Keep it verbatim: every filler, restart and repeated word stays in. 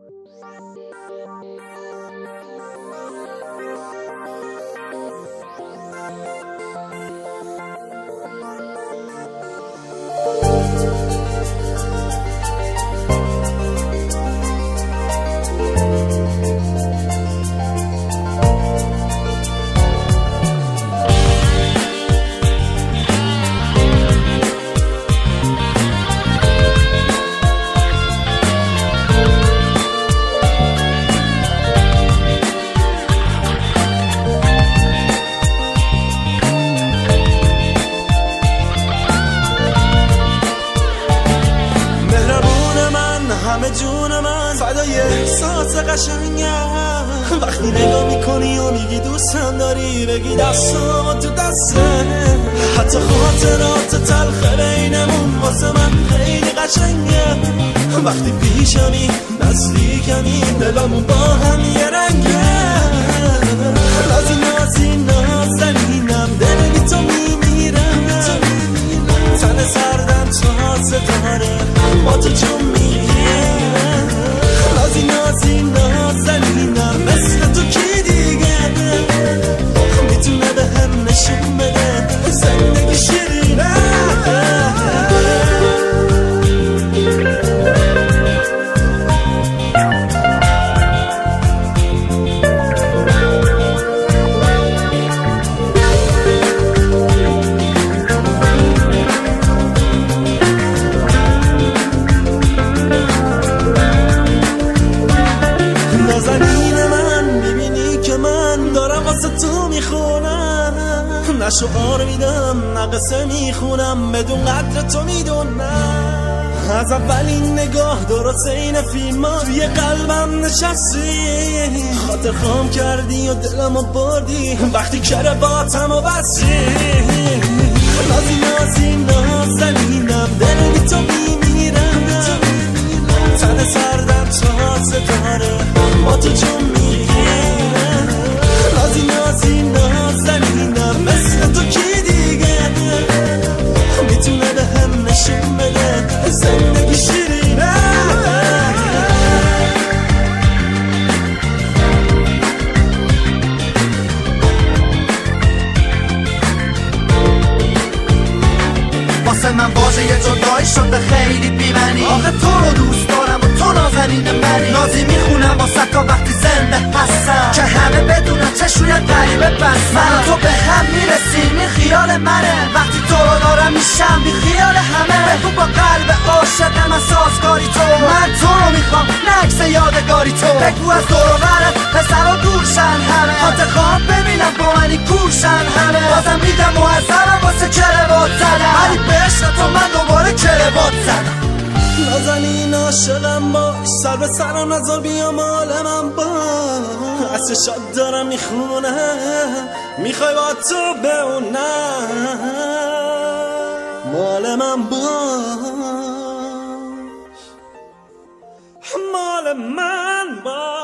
همه جون من فدای احساس قشنگم وقتی نگاه میکنی و میگی دوستم داری بگی دستم تو دسته حتی خاطرات تلخ بینمون واسه من خیلی قشنگه وقتی پیشمی نزدیکمی دلمون با هم یه رنگه نازی نازی نازنینم دل بی تو میمیرم تن سردم تازه داره با تو جون میگیرم نازی نازی نازنینم مثل تو کی دیگه میتونه به هم نشون بده زندگی شیرینه تو میخونم نه شعار میدم نه قصه میخونم بدون قدر تو میدونم از اولین نگاه درست این فیلم ها توی قلبم نشستی خاطر خام کردی و دلمو بردی وقتی کرباتم و بستی نازی نازی نازنینم دل بی تو میمیرم تن سردم تازه داره با تو جون میگیرم نازی نازی نازنینم مثل تو کی دیگه میتونه به هم نشون بده زندگی شیرینه واسه من واژه یه جدایی شده خیلی بی‌معنی آخه تو رو دوست دارم و تو نازنین منی نازی میخونم واسه تا وقتی زنده هستم که همه بدونن چشوی غریبه بس من تو به هم میرسیم این خیال منه وقتی تو رو دارم میشم بی خیال همه بگو با قلب عاشقم اساسکاری تو من تو رو میخوام نه عکس یادگاری تو بگو از دور و برت پسرا دورشن همه خاطر خواهم ببینم با منی کورشن همه بازم میدم معذبم واسه کروات زدم ولی به عشق تو من دوباره کروات زدم نازنین عاشقم باش سر به سرم نذار بیا مال من باش اصل شاد دارم میخونم میخوای با تو بمونم مال من باش مال من باش